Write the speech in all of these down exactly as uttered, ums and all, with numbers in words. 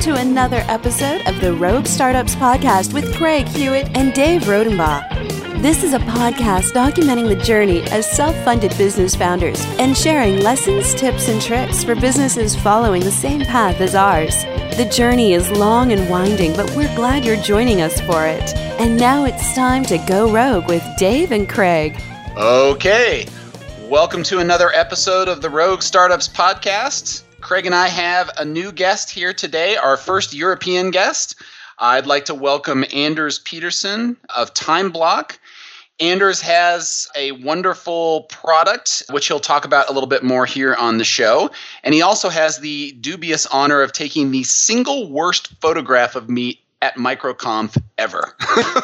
to another episode of the Rogue Startups Podcast with Craig Hewitt and Dave Rodenbach. This is a podcast documenting the journey as self-funded business founders and sharing lessons, tips, and tricks for businesses following the same path as ours. The journey is long and winding, but we're glad you're joining us for it. And now it's time to go rogue with Dave and Craig. Okay, welcome to another episode of the Rogue Startups Podcast. Craig and I have a new guest here today, our first European guest. I'd like to welcome Anders Petersen of TimeBlock. Anders has a wonderful product, which he'll talk about a little bit more here on the show. And he also has the dubious honor of taking the single worst photograph of me at MicroConf ever.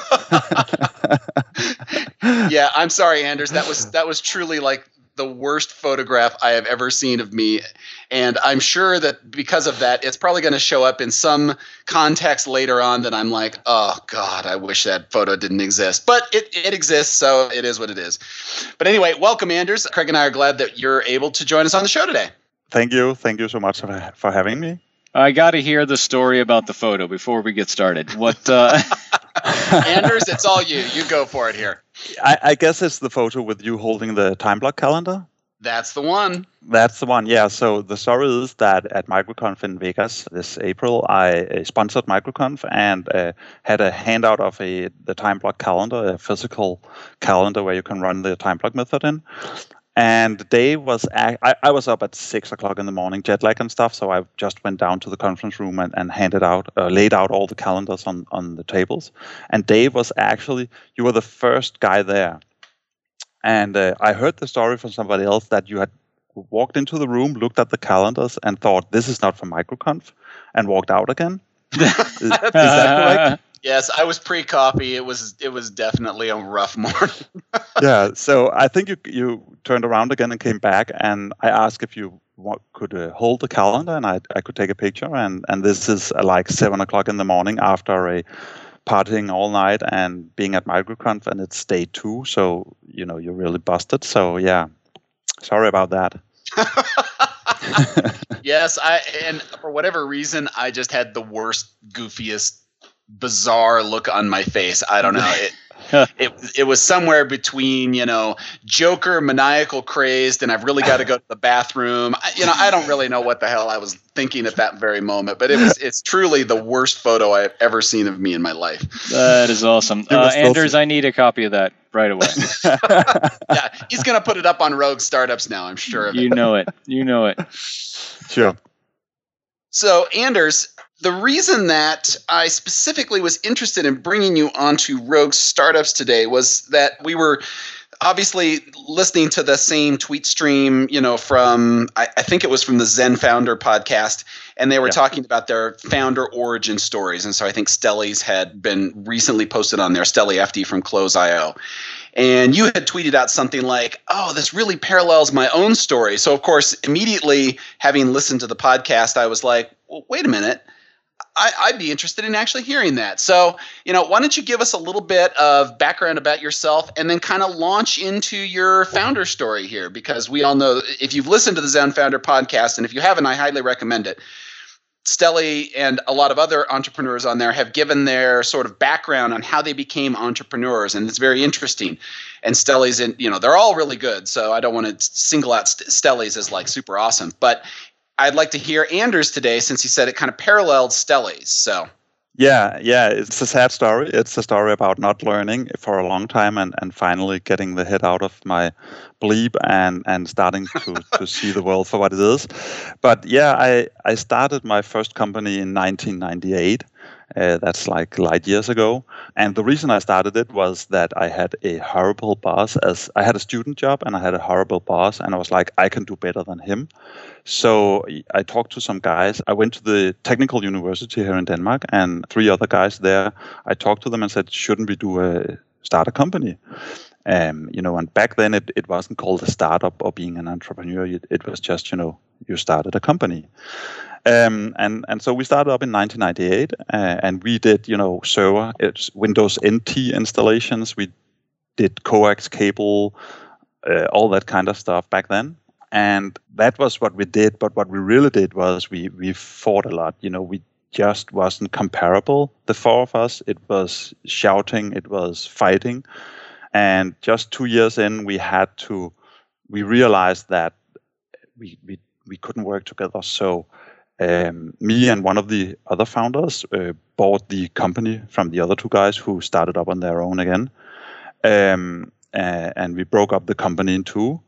Yeah, I'm sorry, Anders. That was that was truly like the worst photograph I have ever seen of me. And I'm sure that because of that, it's probably going to show up in some context later on that I'm like, oh, God, I wish that photo didn't exist. But it, it exists, so it is what it is. But anyway, welcome, Anders. Craig and I are glad that you're able to join us on the show today. Thank you. Thank you so much for, for having me. I got to hear the story about the photo before we get started. What, uh... Anders, it's all you. You go for it here. I, I guess it's the photo with you holding the TimeBlock calendar. That's the one. That's the one, yeah. So the story is that at MicroConf in Vegas this April, I uh, sponsored MicroConf and uh, had a handout of a the TimeBlock calendar, a physical calendar where you can run the TimeBlock method in. And the day was, I, I was up at six o'clock in the morning, jet lag and stuff. So I just went down to the conference room and, and handed out, uh, laid out all the calendars on, on the tables. And Dave was actually, you were the first guy there. And uh, I heard the story from somebody else that you had walked into the room, looked at the calendars and thought, this is not for MicroConf, and walked out again. is, is that correct? Yes, I was pre-coffee. It was it was definitely a rough morning. Yeah, so I think you you turned around again and came back, and I asked if you want, could uh, hold the calendar, and I I could take a picture. And, and this is uh, like seven o'clock in the morning after a partying all night and being at MicroConf, and it's day two, so you know you're really busted. So yeah, sorry about that. Yes, I and for whatever reason, I just had the worst, goofiest, bizarre look on my face. I don't know. It it it was somewhere between, you know, Joker, maniacal crazed, and I've really got to go to the bathroom. I, you know, I don't really know what the hell I was thinking at that very moment, but it was it's truly the worst photo I've ever seen of me in my life. That is awesome. Uh, Anders, I need a copy of that right away. Yeah, he's going to put it up on Rogue Startups now, I'm sure of it. You know it. You know it. Sure. So, Anders, the reason that I specifically was interested in bringing you onto Rogue Startups today was that we were obviously listening to the same tweet stream, you know, from, I, I think it was from the Zen Founder podcast, and they were yeah. talking about their founder origin stories. And so I think Stellies had been recently posted on there, Stelly F D from Close dot I O. And you had tweeted out something like, oh, this really parallels my own story. So, of course, immediately having listened to the podcast, I was like, well, wait a minute. I, I'd be interested in actually hearing that. So, you know, why don't you give us a little bit of background about yourself and then kind of launch into your founder story here? Because we all know if you've listened to the Zen Founder podcast, and if you haven't, I highly recommend it. Stelly and a lot of other entrepreneurs on there have given their sort of background on how they became entrepreneurs, and it's very interesting. And Stelly's, in, you know, they're all really good, so I don't want to single out Stelly's as like super awesome. But I'd like to hear Anders today, since he said it kind of paralleled Stelly's. So. Yeah, yeah, it's a sad story. It's a story about not learning for a long time and, and finally getting the head out of my bleep and, and starting to, to see the world for what it is. But yeah, I, I started my first company in nineteen ninety-eight. Uh, that's like light years ago. And the reason I started it was that I had a horrible boss. As I had a student job and I had a horrible boss, and I was like, I can do better than him. So I talked to some guys. I went to the technical university here in Denmark, and three other guys there. I talked to them and said, shouldn't we do a start a company? Um, you know, and back then it, it wasn't called a startup or being an entrepreneur. It, it was just, you know, you started a company. Um, and, and so we started up in nineteen ninety-eight, uh, and we did, you know, server, it's Windows N T installations. We did coax cable, uh, all that kind of stuff back then. And that was what we did. But what we really did was we, we fought a lot. You know, we just wasn't comparable. The four of us, it was shouting, it was fighting. And just two years in, we had to, we realized that we we, we couldn't work together. So um, me and one of the other founders uh, bought the company from the other two guys who started up on their own again. Um, uh, and we broke up the company in two.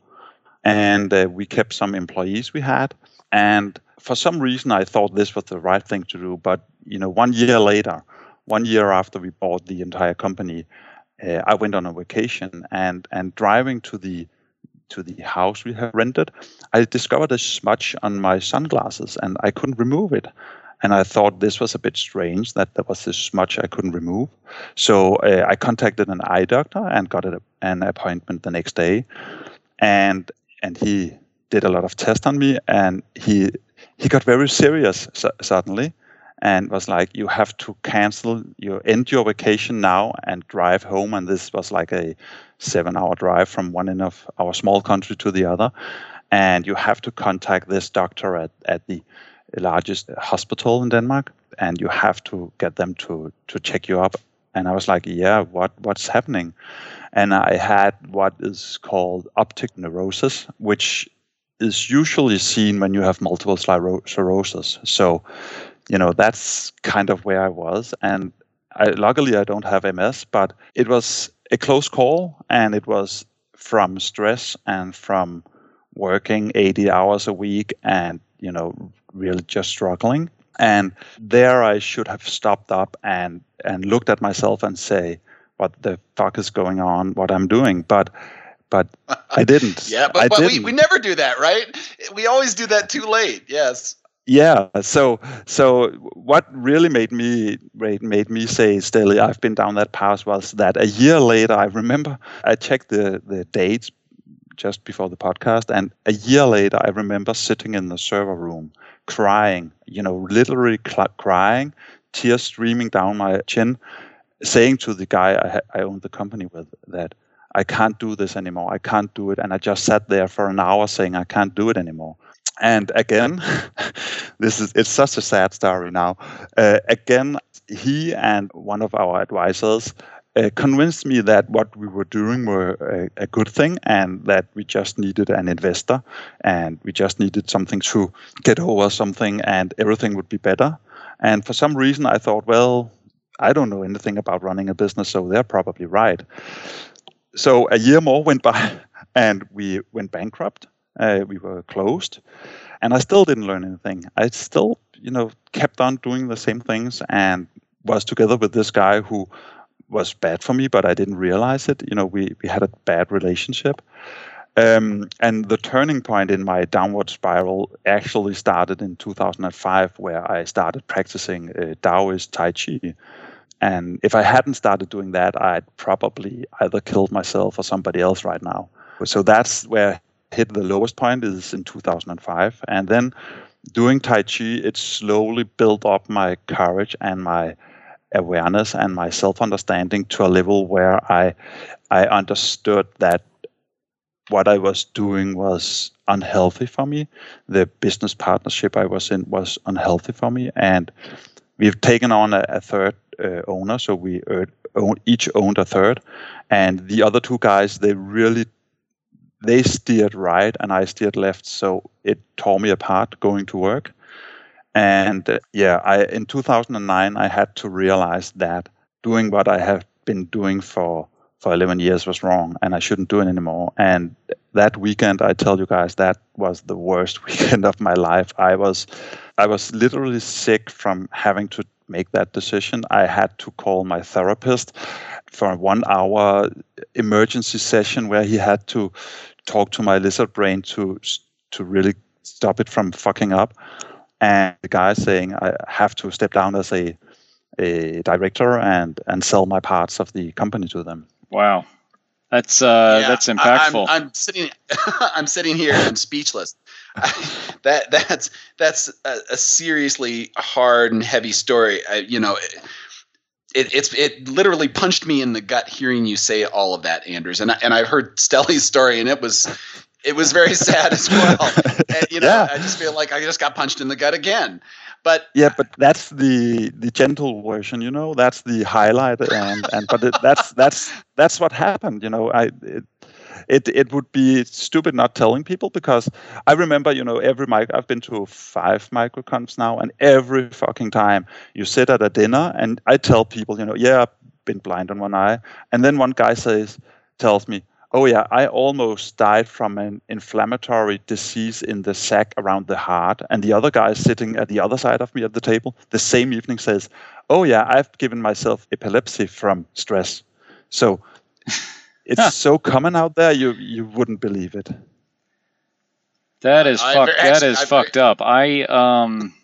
And uh, we kept some employees we had. And for some reason, I thought this was the right thing to do. But, you know, one year later, one year after we bought the entire company, uh, I went on a vacation and, and driving to the to the house we had rented, I discovered a smudge on my sunglasses and I couldn't remove it. And I thought this was a bit strange that there was this smudge I couldn't remove. So uh, I contacted an eye doctor and got a, an appointment the next day. And and he did a lot of tests on me, and he he got very serious su- suddenly, and was like, "You have to cancel, you end your vacation now and drive home." And this was like a seven-hour drive from one end of our small country to the other, and you have to contact this doctor at at the largest hospital in Denmark, and you have to get them to to check you up. And I was like, "Yeah, what what's happening?" And I had what is called optic neurosis, which is usually seen when you have multiple sclerosis. So, you know, that's kind of where I was. And I, luckily, I don't have M S, but it was a close call. And it was from stress and from working eighty hours a week and, you know, really just struggling. And there I should have stopped up and, and looked at myself and say, what the fuck is going on, what I'm doing. But but I didn't. yeah, but, I but didn't. We, we never do that, right? We always do that too late, yes. Yeah, so so what really made me made me say, Stelly, I've been down that path, was that a year later, I remember I checked the, the dates just before the podcast, and a year later, I remember sitting in the server room, crying, you know, literally cl- crying, tears streaming down my chin, saying to the guy I, ha- I owned the company with that I can't do this anymore. I can't do it. And I just sat there for an hour saying I can't do it anymore. And again, this is it's such a sad story now. Uh, again, he and one of our advisors uh, convinced me that what we were doing were a, a good thing and that we just needed an investor and we just needed something to get over something and everything would be better. And for some reason, I thought, well, I don't know anything about running a business, so they're probably right. So a year more went by, and we went bankrupt. Uh, we were closed, and I still didn't learn anything. I still, you know, kept on doing the same things, and was together with this guy who was bad for me, but I didn't realize it. You know, we we had a bad relationship. Um, and the turning point in my downward spiral actually started in two thousand five, where I started practicing uh, Taoist Tai Chi. And if I hadn't started doing that, I'd probably either killed myself or somebody else right now. So that's where I hit the lowest point, is in two thousand five. And then doing Tai Chi, it slowly built up my courage and my awareness and my self-understanding to a level where I I understood that what I was doing was unhealthy for me. The business partnership I was in was unhealthy for me. And we've taken on a, a third uh, owner, so we uh, own, each owned a third. And the other two guys, they really, they steered right and I steered left. So it tore me apart going to work. And uh, yeah, I in two thousand nine, I had to realize that doing what I have been doing for for eleven years was wrong and I shouldn't do it anymore. And that weekend, I tell you guys, that was the worst weekend of my life. I was, I was literally sick from having to make that decision. I had to call my therapist for a one hour emergency session where he had to talk to my lizard brain to, to really stop it from fucking up. And the guy saying I have to step down as a, a director and, and sell my parts of the company to them. Wow, that's uh, yeah, that's impactful. I'm, I'm sitting, I'm sitting here and speechless. that that's that's a, a seriously hard and heavy story. I, you know, it, it it's it literally punched me in the gut hearing you say all of that, Anders. And I, and I heard Stelly's story, and it was it was very sad as well. And, you know, yeah. I just feel like I just got punched in the gut again. But yeah, but that's the the gentle version, you know. That's the highlight, and and but it, that's that's that's what happened, you know. I it, it it would be stupid not telling people, because I remember, you know, every mic I've been to five microconfs now, and every fucking time you sit at a dinner, and I tell people, you know, yeah, I've been blind on one eye, and then one guy says tells me, oh yeah, I almost died from an inflammatory disease in the sac around the heart. And the other guy sitting at the other side of me at the table the same evening says, oh yeah, I've given myself epilepsy from stress. So it's so common out there, you you wouldn't believe it. That is I- fucked. actually, That is I- fucked up. I um,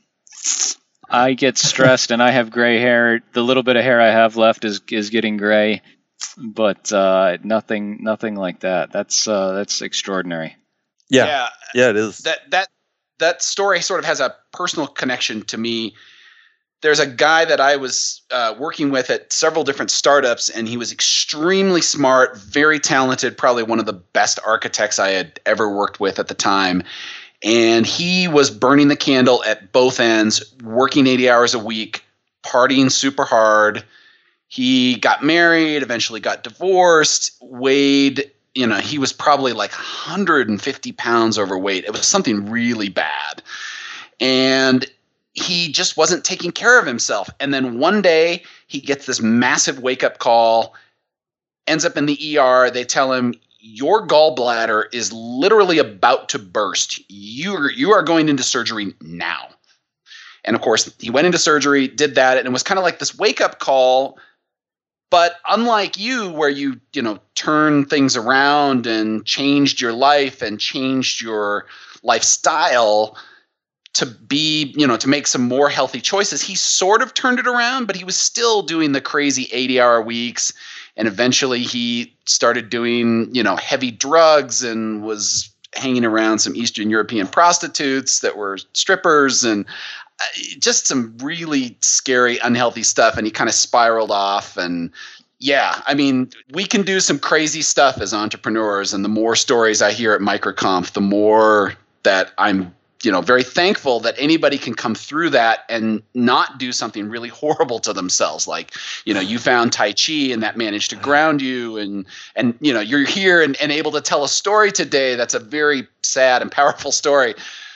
I get stressed and I have gray hair. The little bit of hair I have left is is getting gray, but uh, nothing nothing like that. That's uh, that's extraordinary. Yeah, yeah, yeah, it is. that that that story sort of has a personal connection to me. There's a guy that I was uh, working with at several different startups, and he was extremely smart, very talented, probably one of the best architects I had ever worked with at the time. And he was burning the candle at both ends, working eighty hours a week, partying super hard. He got married, eventually got divorced, weighed, you know, he was probably like one hundred fifty pounds overweight. It was something really bad. And he just wasn't taking care of himself. And then one day he gets this massive wake-up call, ends up in the E R. They tell him, your gallbladder is literally about to burst. You are, you are going into surgery now. And of course, he went into surgery, did that, and it was kind of like this wake-up call. But unlike you, where you, you know, turn things around and changed your life and changed your lifestyle to be, you know, to make some more healthy choices, he sort of turned it around, but he was still doing the crazy eighty hour weeks. And eventually he started doing, you know, heavy drugs and was hanging around some Eastern European prostitutes that were strippers, and just some really scary, unhealthy stuff. And he kind of spiraled off. And yeah, I mean, we can do some crazy stuff as entrepreneurs. And the more stories I hear at MicroConf, the more that I'm, you know, very thankful that anybody can come through that and not do something really horrible to themselves. Like, you know, you found Tai Chi and that managed to ground you, and, and, you know, you're here and, and able to tell a story today. That's a very sad and powerful story.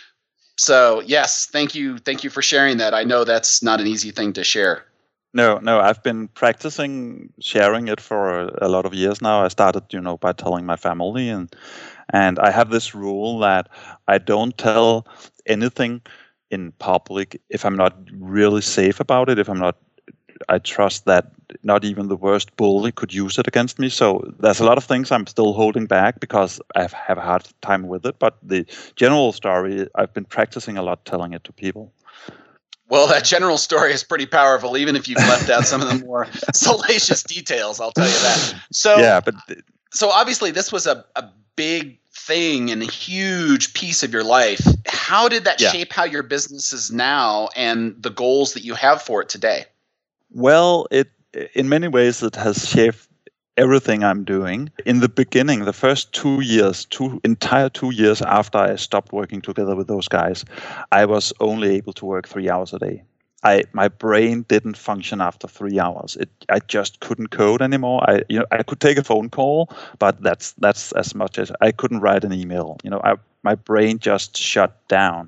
So yes, thank you. Thank you for sharing that. I know that's not an easy thing to share. No, no, I've been practicing sharing it for a, a lot of years now. I started, you know, by telling my family, and and I have this rule that I don't tell anything in public if I'm not really safe about it, if I'm not, I trust that not even the worst bully could use it against me. So there's a lot of things I'm still holding back because I have a hard time with it. But the general story, I've been practicing a lot telling it to people. Well, that general story is pretty powerful, even if you've left out some of the more salacious details, I'll tell you that. So, yeah, but so obviously this was a, a big thing and a huge piece of your life. How did that yeah. shape how your business is now and the goals that you have for it today? Well, it in many ways it has shaped everything I'm doing. In the beginning, the first two years, two entire two years after I stopped working together with those guys, I was only able to work three hours a day. I my brain didn't function after three hours. It I just couldn't code anymore. I you know I could take a phone call, but that's that's as much as I couldn't write an email. You know, I, my brain just shut down.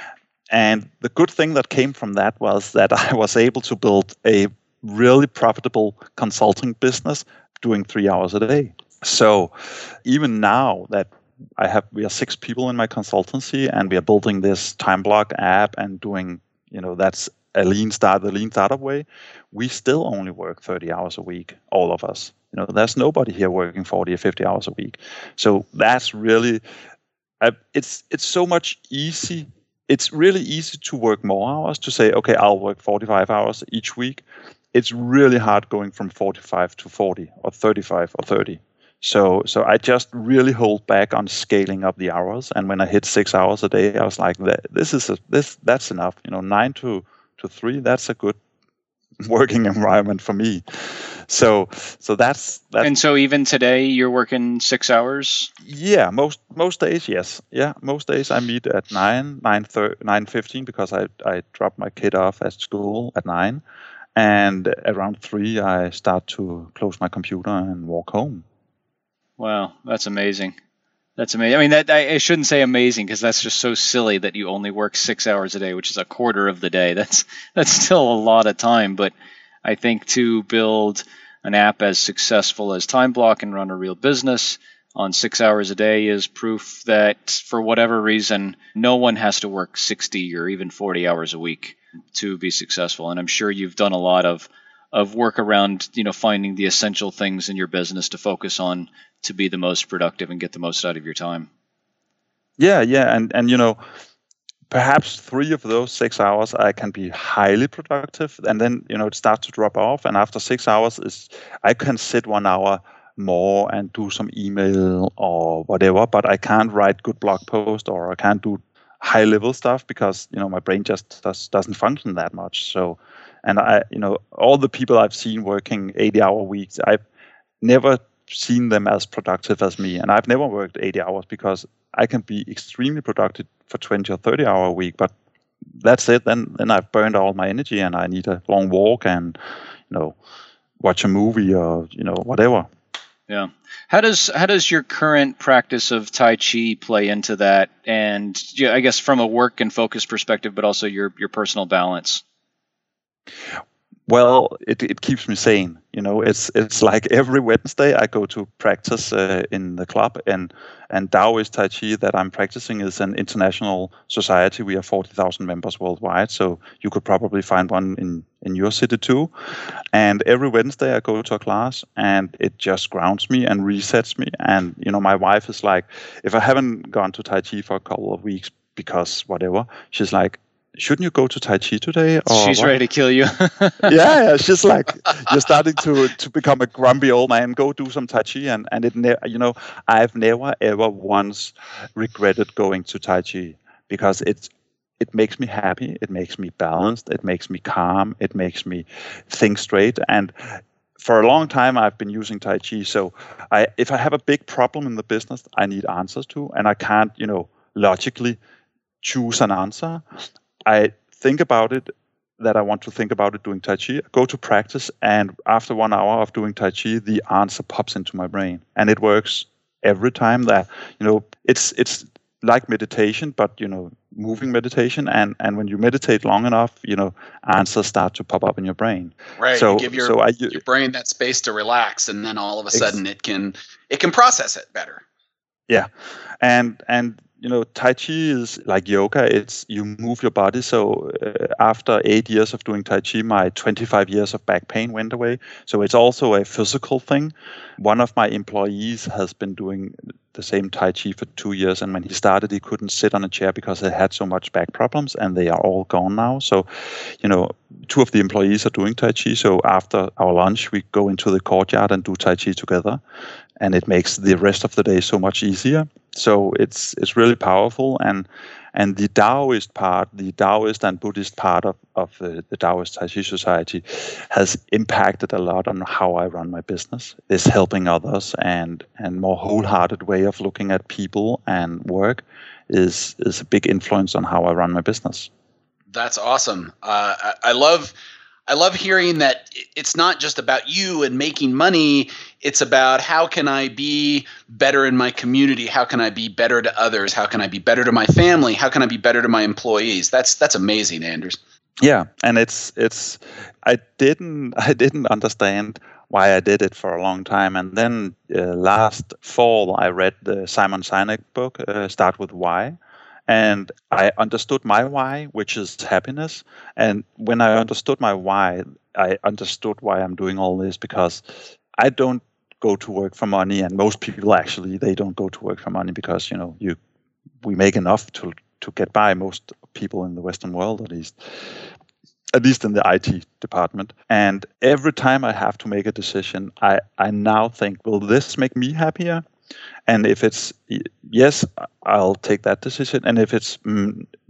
And the good thing that came from that was that I was able to build a really profitable consulting business doing three hours a day. So even now that I have, we are six people in my consultancy, and we are building this time block app and doing, you know, that's a lean start, the lean startup way. We still only work thirty hours a week, all of us. You know, there's nobody here working forty or fifty hours a week. So that's really, uh, it's it's so much easy. It's really easy to work more hours, to say, okay, I'll work forty-five hours each week. It's really hard going from forty-five to forty or thirty-five or thirty. So so I just really hold back on scaling up the hours. And when I hit six hours a day, I was like, this is a, this that's enough. You know, nine to to three, that's a good working environment for me. So so that's that's And so even today, you're working six hours? yeah, most most days, yes. Yeah, most days I meet at nine, nine thirty, nine fifteen because I I drop my kid off at school at nine, and around three I start to close my computer and walk home. Wow, that's amazing. That's amazing. I mean, that I, I shouldn't say amazing because that's just so silly that you only work six hours a day, which is a quarter of the day. That's that's still a lot of time. But I think to build an app as successful as TimeBlock and run a real business on six hours a day is proof that for whatever reason, no one has to work sixty or even forty hours a week to be successful. And I'm sure you've done a lot of of work around, you know, finding the essential things in your business to focus on to be the most productive and get the most out of your time. Yeah, yeah, and and you know, perhaps three of those six hours I can be highly productive, and then you know it starts to drop off. And after six hours, is I can sit one hour more and do some email or whatever, but I can't write good blog post or I can't do high level stuff because you know my brain just does, doesn't function that much. So, and I, you know, all the people I've seen working eighty hour weeks, I've never seen them as productive as me, and I've never worked eighty hours because I can be extremely productive for twenty or thirty hour a week, but that's it. Then then I've burned all my energy and I need a long walk and you know watch a movie or you know whatever. Yeah. How does how does your current practice of Tai Chi play into that? And yeah, I guess from a work and focus perspective, but also your your personal balance. Well, it, it keeps me sane. You know, it's it's like every Wednesday I go to practice uh, in the club, and and Taoist Tai Chi that I'm practicing is an international society. We have forty thousand members worldwide, so you could probably find one in, in your city too. And every Wednesday I go to a class, and it just grounds me and resets me. And you know, my wife is like, if I haven't gone to Tai Chi for a couple of weeks because whatever, she's like, shouldn't you go to Tai Chi today? Or she's what? ready to kill you. yeah, yeah, she's like, you're starting to to become a grumpy old man. Go do some Tai Chi, and and it ne- you know, I've never ever once regretted going to Tai Chi because it's it makes me happy, it makes me balanced, it makes me calm, it makes me think straight. And for a long time, I've been using Tai Chi. So I, if I have a big problem in the business, I need answers to, and I can't, you know, logically choose an answer. I think about it, that I want to think about it doing Tai Chi, go to practice, and after one hour of doing Tai Chi, the answer pops into my brain. And it works every time. That, you know, it's it's like meditation, but, you know, moving meditation. And, and when you meditate long enough, you know, answers start to pop up in your brain. Right. So, you give your, so I, your brain that space to relax, and then all of a sudden it can it can process it better. Yeah. And and you know, Tai Chi is like yoga. It's you move your body. So uh, after eight years of doing Tai Chi, my twenty-five years of back pain went away. So it's also a physical thing. One of my employees has been doing the same Tai Chi for two years. And when he started, he couldn't sit on a chair because he had so much back problems, and they are all gone now. So, you know, two of the employees are doing Tai Chi. So after our lunch, we go into the courtyard and do Tai Chi together. And it makes the rest of the day so much easier. So it's it's really powerful, and and the Taoist part, the Taoist and Buddhist part of of the, the Taoist Tai Chi Society, has impacted a lot on how I run my business. This helping others and and more wholehearted way of looking at people and work is is a big influence on how I run my business. That's awesome. Uh, I, I love. I love hearing that it's not just about you and making money. It's about how can I be better in my community? How can I be better to others? How can I be better to my family? How can I be better to my employees? That's that's amazing, Anders. Yeah, and it's it's I didn't I didn't understand why I did it for a long time, and then uh, last fall I read the Simon Sinek book, uh, Start With Why. And I understood my why, which is happiness. And when I understood my why, I understood why I'm doing all this, because I don't go to work for money. And most people actually, they don't go to work for money because, you know, you we make enough to to get by, most people in the Western world, at least, at least in the I T department. And every time I have to make a decision, I, I now think, will this make me happier? And if it's yes, I'll take that decision. And if it's mm,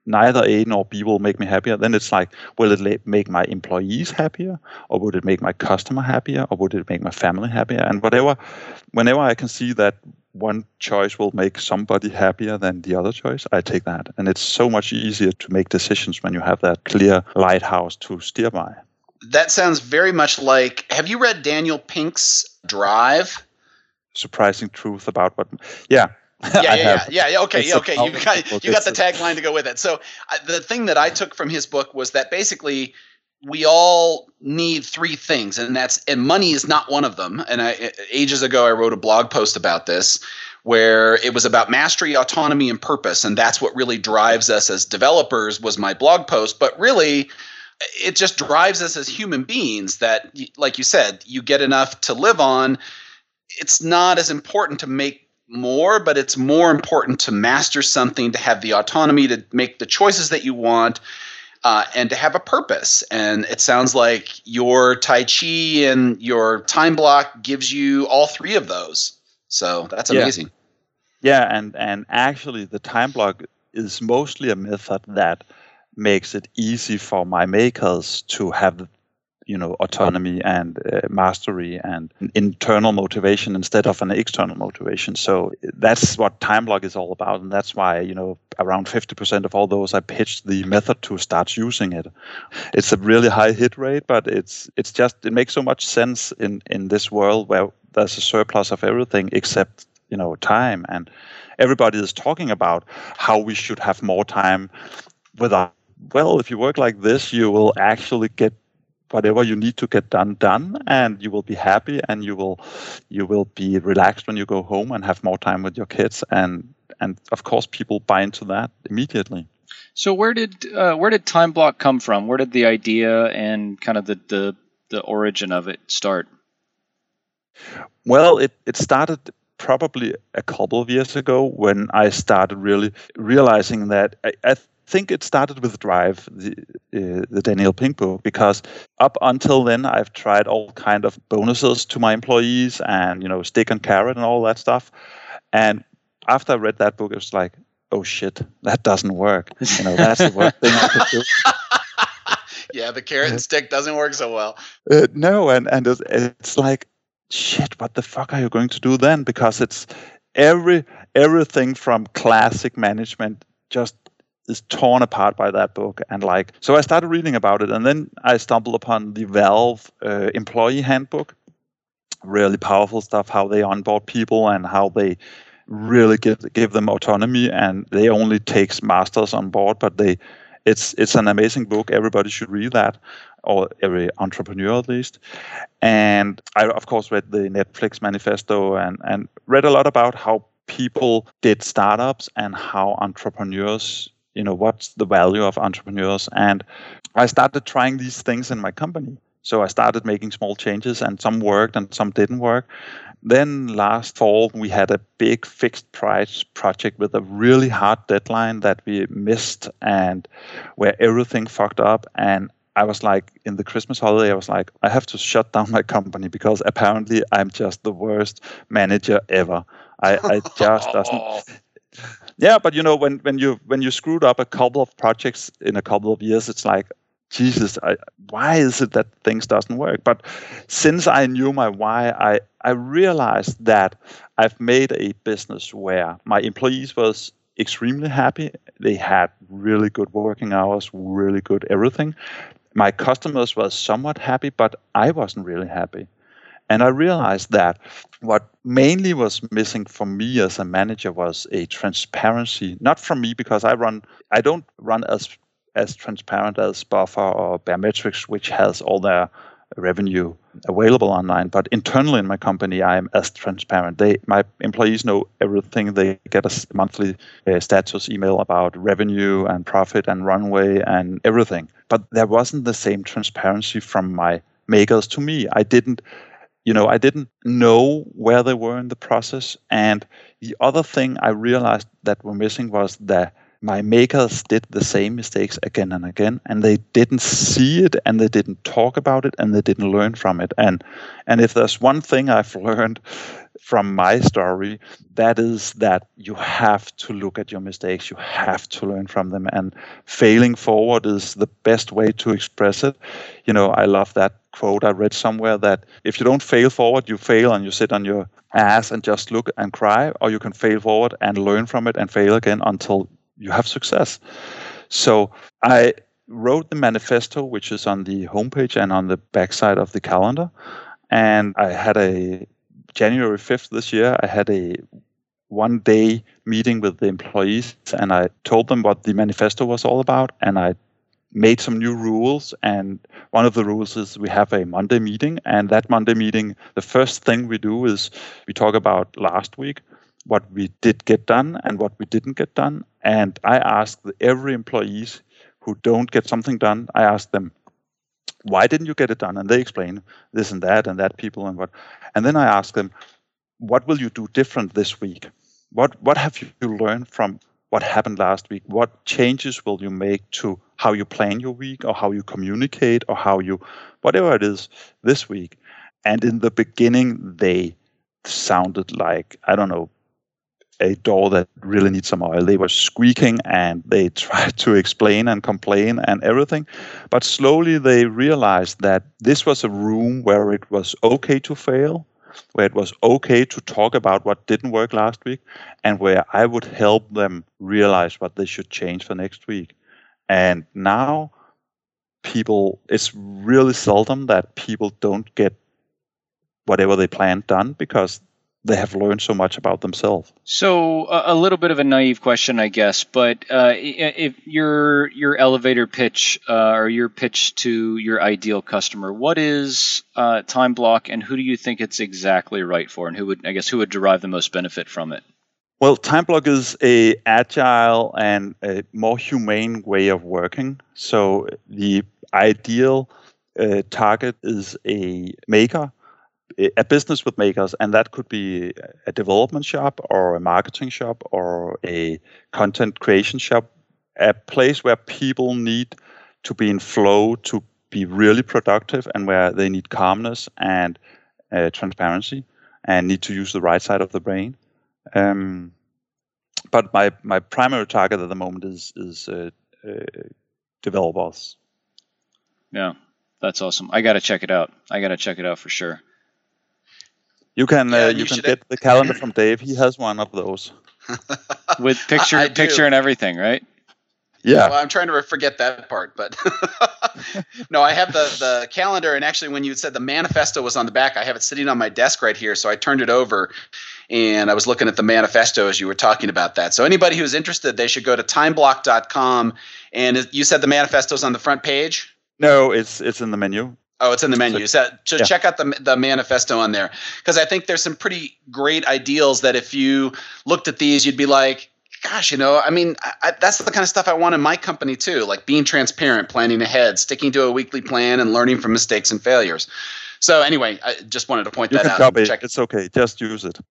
neither A nor B will make me happier, then it's like, will it make my employees happier, or would it make my customer happier, or would it make my family happier? And whatever, whenever I can see that one choice will make somebody happier than the other choice, I take that. And it's so much easier to make decisions when you have that clear lighthouse to steer by. That sounds very much like, have you read Daniel Pink's Drive? Surprising truth about what, yeah. yeah, yeah, yeah, yeah, yeah. Okay, it's yeah, okay. You got you got the a, tagline to go with it. So uh, the thing that I took from his book was that basically we all need three things, and that's and money is not one of them. And I ages ago I wrote a blog post about this, where it was about mastery, autonomy, and purpose, and that's what really drives us as developers. Was my blog post, but really, it just drives us as human beings. That, like you said, you get enough to live on. It's not as important to make more, but it's more important to master something, to have the autonomy to make the choices that you want, uh, and to have a purpose. And it sounds like your Tai Chi and your time block gives you all three of those. So that's amazing. Yeah, yeah and, and actually the time block is mostly a method that makes it easy for my makers to have, you know, autonomy and uh, mastery and internal motivation instead of an external motivation. So that's what time block is all about, and that's why, you know, around fifty percent of all those I pitched the method to start using it. It's a really high hit rate, but it's it's just it makes so much sense in in this world where there's a surplus of everything except, you know, time, and everybody is talking about how we should have more time. Without, well, if you work like this, you will actually get whatever you need to get done done, and you will be happy, and you will you will be relaxed when you go home and have more time with your kids, and and of course people buy into that immediately. So where did uh, where did time block come from? Where did the idea and kind of the the, the origin of it start? Well, it it started probably a couple of years ago when I started really realizing that I, I think it started with Drive, the, uh, the Daniel Pink book, because up until then I've tried all kind of bonuses to my employees and, you know, stick and carrot and all that stuff. And after I read that book, it was like, oh shit, that doesn't work. You know, that's the worst thing I could do. Yeah, the carrot and stick doesn't work so well. Uh, no, and, and it's, it's like, shit, what the fuck are you going to do then? Because it's every everything from classic management just is torn apart by that book. And like, so I started reading about it, and then I stumbled upon the Valve uh, employee handbook. Really powerful stuff, how they onboard people and how they really give give them autonomy, and they only takes masters on board, but they it's it's an amazing book. Everybody should read that, or every entrepreneur at least. And I of course read the Netflix manifesto and and read a lot about how people did startups and how entrepreneurs, you know, what's the value of entrepreneurs. And I started trying these things in my company. So I started making small changes, and some worked and some didn't work. Then last fall, we had a big fixed price project with a really hard deadline that we missed, and where everything fucked up. And I was like, in the Christmas holiday, I was like, I have to shut down my company because apparently I'm just the worst manager ever. I, I just doesn't. Yeah, but you know, when, when you when you screwed up a couple of projects in a couple of years, it's like, Jesus, I, why is it that things doesn't work? But since I knew my why, I, I realized that I've made a business where my employees was extremely happy. They had really good working hours, really good everything. My customers were somewhat happy, but I wasn't really happy. And I realized that what mainly was missing for me as a manager was a transparency, not from me, because I run, I don't run as as transparent as Buffer or Baremetrics, which has all their revenue available online. But internally in my company, I am as transparent. They, my employees know everything. They get a monthly uh, status email about revenue and profit and runway and everything. But there wasn't the same transparency from my makers to me. I didn't, you know, I didn't know where they were in the process. And the other thing I realized that were missing was that my makers did the same mistakes again and again, and they didn't see it, and they didn't talk about it, and they didn't learn from it. And and if there's one thing I've learned from my story, that is that you have to look at your mistakes. You have to learn from them. And failing forward is the best way to express it. You know, I love that quote I read somewhere that if you don't fail forward, you fail and you sit on your ass and just look and cry, or you can fail forward and learn from it and fail again until you have success. So I wrote the manifesto, which is on the homepage and on the backside of the calendar. And I had a January fifth this year, I had a one day meeting with the employees, and I told them what the manifesto was all about. And I made some new rules. And one of the rules is we have a Monday meeting. And that Monday meeting, the first thing we do is we talk about last week, what we did get done and what we didn't get done. And I asked every employee who don't get something done, I asked them, why didn't you get it done? And they explain this and that and that people and what. And then I asked them, what will you do different this week? What what have you learned from what happened last week? What changes will you make to how you plan your week or how you communicate or how you, whatever it is this week? And in the beginning, they sounded like, I don't know, a door that really needs some oil. They were squeaking and they tried to explain and complain and everything. But slowly they realized that this was a room where it was okay to fail, where it was okay to talk about what didn't work last week, and where I would help them realize what they should change for next week. And now people, it's really seldom that people don't get whatever they planned done because they have learned so much about themselves. So uh, a little bit of a naive question, I guess, but uh, if your your elevator pitch uh, or your pitch to your ideal customer, what is uh, Time Block, and who do you think it's exactly right for, and who would, I guess, who would derive the most benefit from it? Well, Time Block is a agile and a more humane way of working. So the ideal uh, target is a maker, a business with makers, and that could be a development shop or a marketing shop or a content creation shop, a place where people need to be in flow to be really productive and where they need calmness and uh, transparency and need to use the right side of the brain. Um, but my, my primary target at the moment is, is uh, uh, developers. Yeah, that's awesome. I got to check it out. I got to check it out for sure. You can yeah, uh, you, you can get the calendar from Dave. He has one of those with picture I, I picture and everything, right? Yeah. Well, I'm trying to forget that part, but no, I have the the calendar, and actually, when you said the manifesto was on the back, I have it sitting on my desk right here. So I turned it over, and I was looking at the manifesto as you were talking about that. So anybody who's interested, they should go to time block dot com. And you said the manifesto's on the front page? No, it's it's in the menu. Oh, it's in the menu. So, so yeah. check out the the manifesto on there, because I think there's some pretty great ideals that if you looked at these, you'd be like, gosh, you know, I mean, I, I, that's the kind of stuff I want in my company too, like being transparent, planning ahead, sticking to a weekly plan, and learning from mistakes and failures. So anyway, I just wanted to point you that can out. Copy. Check. It's okay. Just use it.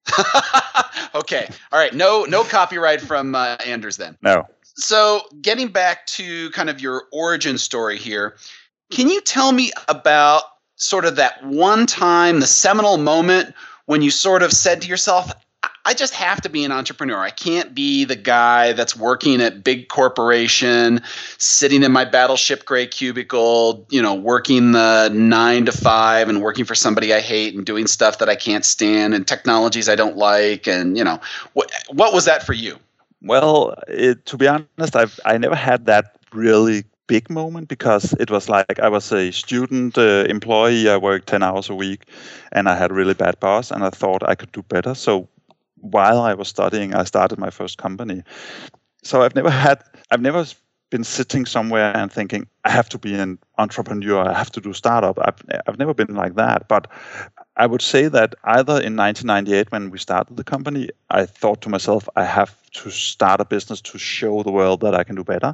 Okay. All right. No, no copyright from uh, Anders then. No. So getting back to kind of your origin story here, can you tell me about sort of that one time, the seminal moment when you sort of said to yourself, I just have to be an entrepreneur. I can't be the guy that's working at big corporation, sitting in my battleship gray cubicle, you know, working the nine to five and working for somebody I hate and doing stuff that I can't stand and technologies I don't like. And, you know, what what was that for you? Well, it, to be honest, I've I never had that really big moment, because it was like I was a student uh, employee. I worked ten hours a week and I had a really bad boss, and I thought I could do better. So while I was studying, I started my first company. So I've never had, I've never been sitting somewhere and thinking, I have to be an entrepreneur, I have to do startup. I've, I've never been like that. But I would say that either in nineteen ninety-eight, when we started the company, I thought to myself, I have to start a business to show the world that I can do better.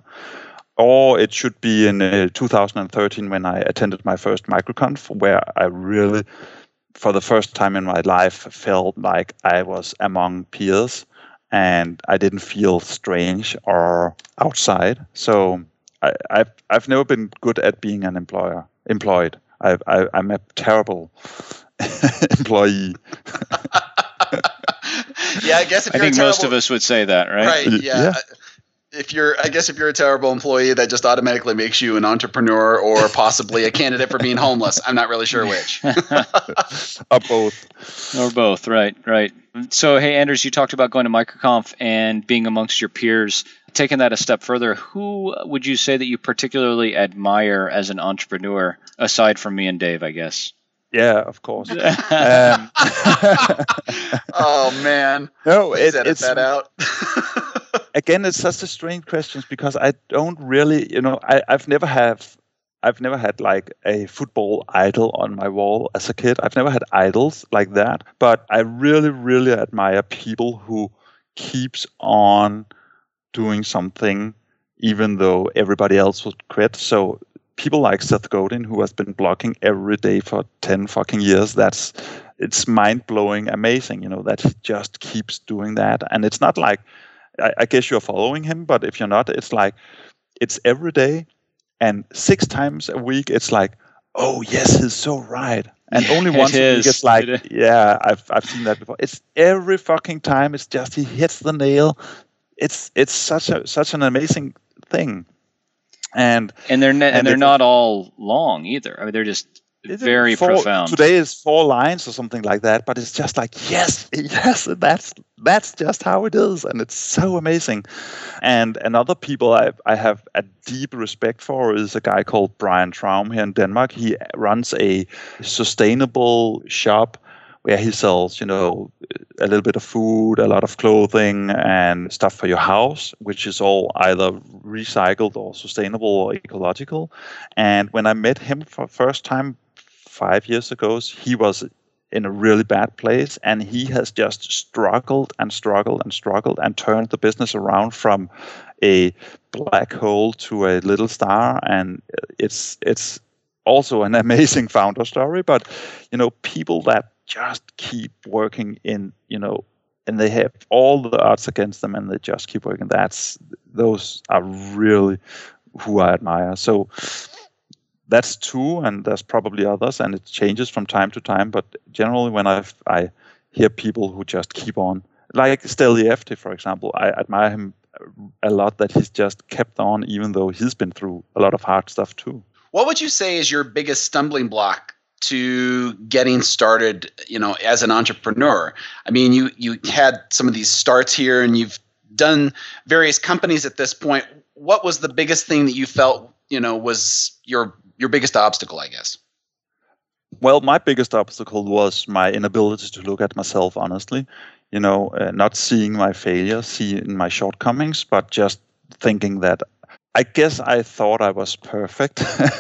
Or it should be in uh, two thousand thirteen, when I attended my first MicroConf, where I really, for the first time in my life, felt like I was among peers and I didn't feel strange or outside. So I, I've I've never been good at being an employer employed. I, I I'm a terrible employee. Yeah, I guess if I you're think a terrible, most of us would say that, right? Right. Yeah. Yeah. If you're, I guess if you're a terrible employee, that just automatically makes you an entrepreneur or possibly a candidate for being homeless. I'm not really sure which. Or both. Or both, right, right. So, hey, Anders, you talked about going to MicroConf and being amongst your peers. Taking that a step further, who would you say that you particularly admire as an entrepreneur, aside from me and Dave, I guess? Yeah, of course. um, Oh man! no, Please it, edit it's that out. again, it's such a strange question because I don't really, you know, I, I've never have, I've never had like a football idol on my wall as a kid. I've never had idols like that, but I really, really admire people who keeps on doing something even though everybody else would quit. So people like Seth Godin, who has been blogging every day for ten fucking years, that's, it's mind-blowing, amazing, you know, that he just keeps doing that. And it's not like, I, I guess you're following him, but if you're not, it's like, it's every day and six times a week, it's like, oh yes, he's so right. And only It once a is. week, it's like, It is. yeah, I've I've seen that before. It's every fucking time. It's just he hits the nail. It's it's such a such an amazing thing. And And they're ne- and, And they're it- not all long either. I mean, they're just It's very four, profound. Today is four lines or something like that, but it's just like yes, yes, that's that's just how it is, and it's so amazing. And another people I I have a deep respect for is a guy called Brian Traum here in Denmark. He runs a sustainable shop where he sells, you know, a little bit of food, a lot of clothing, and stuff for your house, which is all either recycled or sustainable or ecological. And when I met him for first time five years ago, he was in a really bad place, and he has just struggled and struggled and struggled and turned the business around from a black hole to a little star. And it's it's also an amazing founder story. But you know, people that just keep working in, you know, and they have all the odds against them, and they just keep working. That's those are really who I admire. So that's two, and there's probably others, and it changes from time to time. But generally, when I I hear people who just keep on, like Steli Efti, for example, I admire him a lot that he's just kept on, even though he's been through a lot of hard stuff too. What would you say is your biggest stumbling block to getting started, you know, as an entrepreneur? I mean, you you had some of these starts here, and you've done various companies at this point. What was the biggest thing that you felt, you know, was your your biggest obstacle, I guess? Well, my biggest obstacle was my inability to look at myself honestly. You know, uh, not seeing my failures, seeing my shortcomings, but just thinking that I guess I thought I was perfect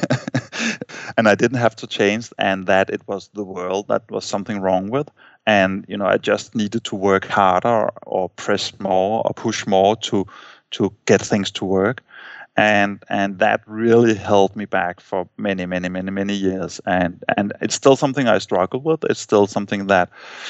and I didn't have to change, and that it was the world that was something wrong with. And, you know, I just needed to work harder or press more or push more to to get things to work. And and that really held me back for many, many, many, many years. And and it's still something I struggle with. It's still something that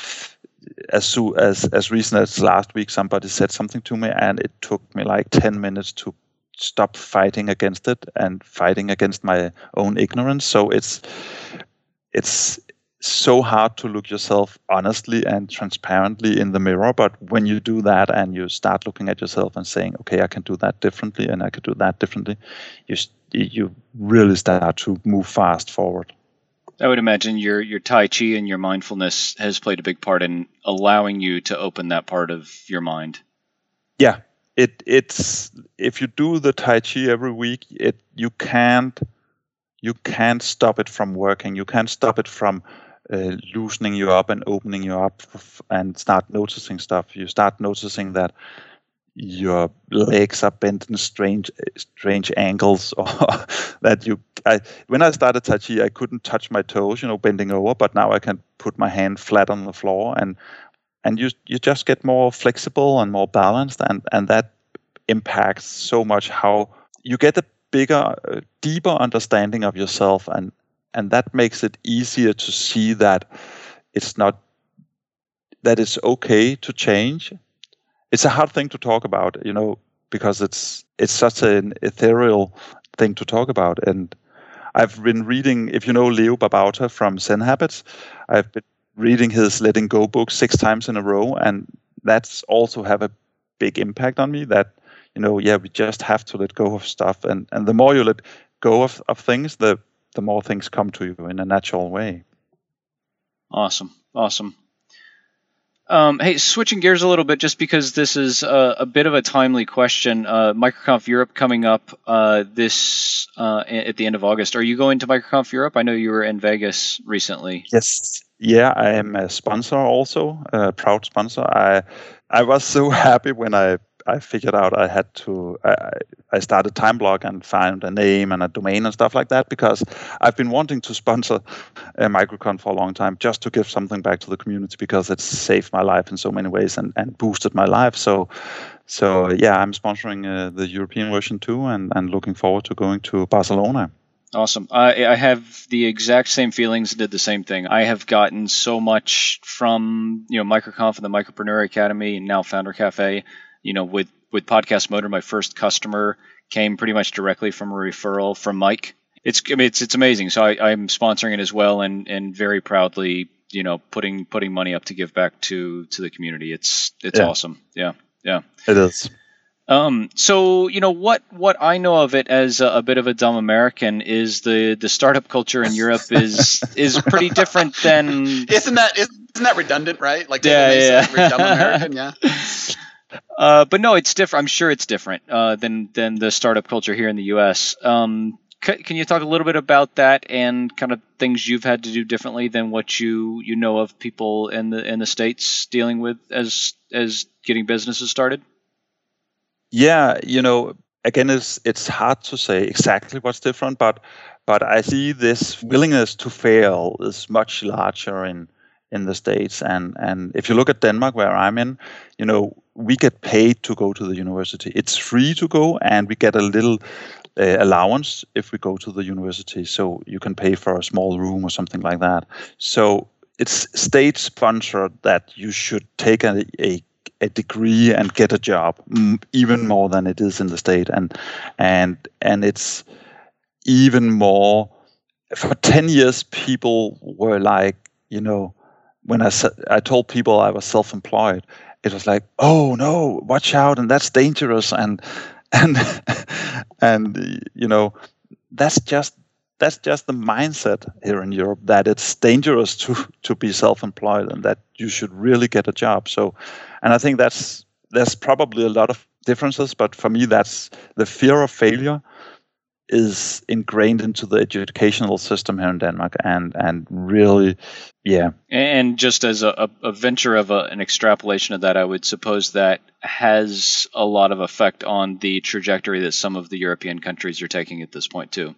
as soon as as recent as last week, somebody said something to me, and it took me like ten minutes to stop fighting against it and fighting against my own ignorance. So it's it's so hard to look yourself honestly and transparently in the mirror. But when you do that and you start looking at yourself and saying, okay, I can do that differently and I can do that differently, you you really start to move fast forward. I would imagine your your Tai Chi and your mindfulness has played a big part in allowing you to open that part of your mind. Yeah, it it's if you do the Tai Chi every week, it you can't you can't stop it from working. You can't stop it from uh, loosening you up and opening you up and start noticing stuff. You start noticing that your legs are bent in strange strange angles, or that you I when I started Tai Chi, I couldn't touch my toes, you know, bending over, but now I can put my hand flat on the floor, and and you you just get more flexible and more balanced, and and that impacts so much how you get a bigger, uh, deeper understanding of yourself, and and that makes it easier to see that it's not that it's okay to change. It's a hard thing to talk about, you know, because it's it's such an ethereal thing to talk about. And I've been reading, if you know Leo Babauta from Zen Habits, I've been reading his Letting Go book six times in a row, and that's also have a big impact on me. That you know, yeah, we just have to let go of stuff, and and the more you let go of, of things, the the more things come to you in a natural way. Awesome, awesome. Um, hey, switching gears a little bit, just because this is a, a bit of a timely question. Uh, MicroConf Europe coming up uh, this uh, at the end of August. Are you going to MicroConf Europe? I know you were in Vegas recently. Yes, yeah, I am a sponsor also, a proud sponsor. I I was so happy when I. I figured out I had to, I, I started TimeBlock and found a name and a domain and stuff like that, because I've been wanting to sponsor a MicroConf for a long time, just to give something back to the community, because it's saved my life in so many ways and, and boosted my life. So, so yeah, I'm sponsoring uh, the European version too, and, and looking forward to going to Barcelona. Awesome. I, I have the exact same feelings and did the same thing. I have gotten so much from, you know, MicroConf and the Micropreneur Academy and now Founder Cafe. You know, with, with Podcast Motor, my first customer came pretty much directly from a referral from Mike. It's I mean, it's it's amazing. So I, I'm sponsoring it as well, and, and very proudly, you know, putting putting money up to give back to to the community. It's it's yeah. awesome. Yeah, yeah. It is. Um, so you know what what I know of it as a, a bit of a dumb American is the, the startup culture in Europe is is pretty different than. Isn't that isn't that redundant, right? Like yeah, yeah. Say, dumb American, yeah. Uh, but no, it's different. I'm sure it's different uh, than than the startup culture here in the U S. Um, c- can you talk a little bit about that and kind of things you've had to do differently than what you, you know of people in the in the States dealing with as as getting businesses started? Yeah, you know, again, it's it's hard to say exactly what's different, but but I see this willingness to fail is much larger in in the States, and and if you look at Denmark, where I'm in, you know, we get paid to go to the university. It's free to go, and we get a little uh, allowance if we go to the university. So you can pay for a small room or something like that. So it's state sponsored that you should take a, a a degree and get a job, even more than it is in the state, and and and it's even more. For ten years, people were like, you know, when I I told people I was self-employed, it was like, oh no, watch out, and that's dangerous, and and and you know, that's just that's just the mindset here in Europe, that it's dangerous to to be self-employed and that you should really get a job. So, and I think that's there's probably a lot of differences, but for me, that's the fear of failure is ingrained into the educational system here in Denmark, and and really, yeah. And just as a, a venture of a, an extrapolation of that, I would suppose that has a lot of effect on the trajectory that some of the European countries are taking at this point too.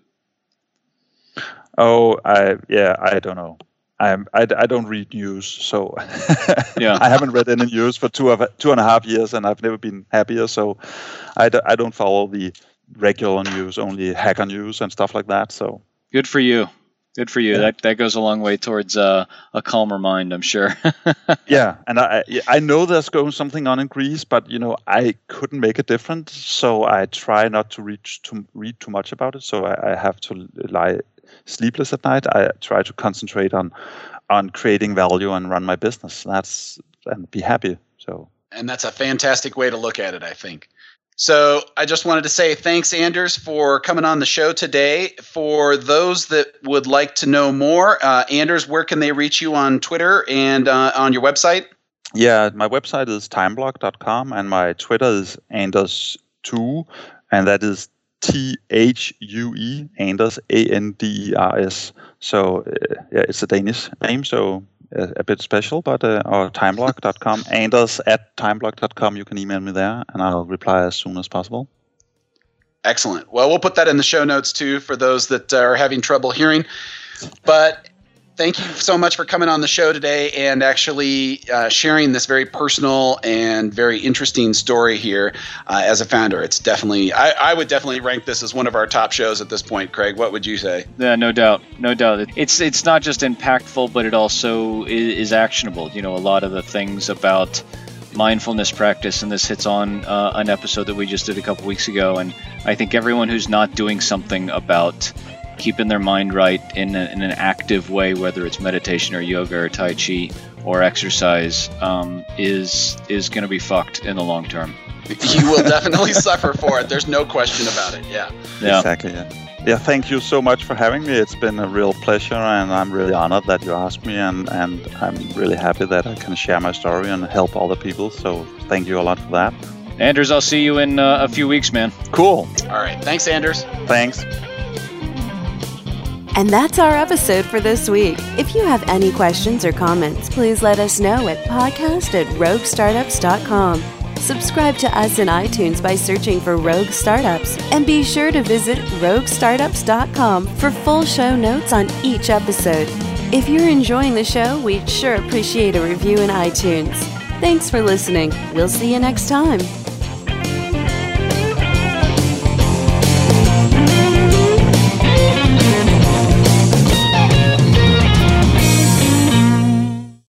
Oh, I yeah, I don't know. I'm I, I don't read news, so yeah. I haven't read any news for two of two and a half years, and I've never been happier. So I, do, I don't follow the regular news, only hacker news and stuff like that. So good for you. Good for you. Yeah. That that goes a long way towards uh, a calmer mind, I'm sure. Yeah, and I I know there's going something on in Greece, but you know I couldn't make a difference, so I try not to reach to read too much about it. So I, I have to lie sleepless at night. I try to concentrate on on creating value and run my business. That's and be happy. So and that's a fantastic way to look at it, I think. So I just wanted to say thanks, Anders, for coming on the show today. For those that would like to know more, uh, Anders, where can they reach you on Twitter and uh, on your website? Yeah, my website is timeblock dot com, and my Twitter is Anders two, and that is T H U E, Anders, A N D E R S. So uh, yeah, it's a Danish name, so uh, a bit special, but uh, or timeblock dot com, Anders at timeblock dot com. You can email me there, and I'll reply as soon as possible. Excellent. Well, we'll put that in the show notes too for those that are having trouble hearing. But thank you so much for coming on the show today and actually uh, sharing this very personal and very interesting story here uh, as a founder. It's definitely, I, I would definitely rank this as one of our top shows at this point. Craig, what would you say? Yeah, no doubt, no doubt. It's it's not just impactful, but it also is, is actionable. You know, a lot of the things about mindfulness practice, and this hits on uh, an episode that we just did a couple weeks ago. And I think everyone who's not doing something about keeping their mind right in, a, in an active way, whether it's meditation or yoga or Tai Chi or exercise um, is is going to be fucked in the long term. You will definitely suffer for it. There's no question about it. Yeah. Yeah. Exactly. Yeah. Yeah. Thank you so much for having me. It's been a real pleasure, and I'm really honored that you asked me, and, and I'm really happy that I can share my story and help other people. So thank you a lot for that. Anders, I'll see you in uh, a few weeks, man. Cool. All right. Thanks, Anders. Thanks. And that's our episode for this week. If you have any questions or comments, please let us know at podcast at rogue startups dot com. Subscribe to us in iTunes by searching for Rogue Startups. And be sure to visit rogue startups dot com for full show notes on each episode. If you're enjoying the show, we'd sure appreciate a review in iTunes. Thanks for listening. We'll see you next time.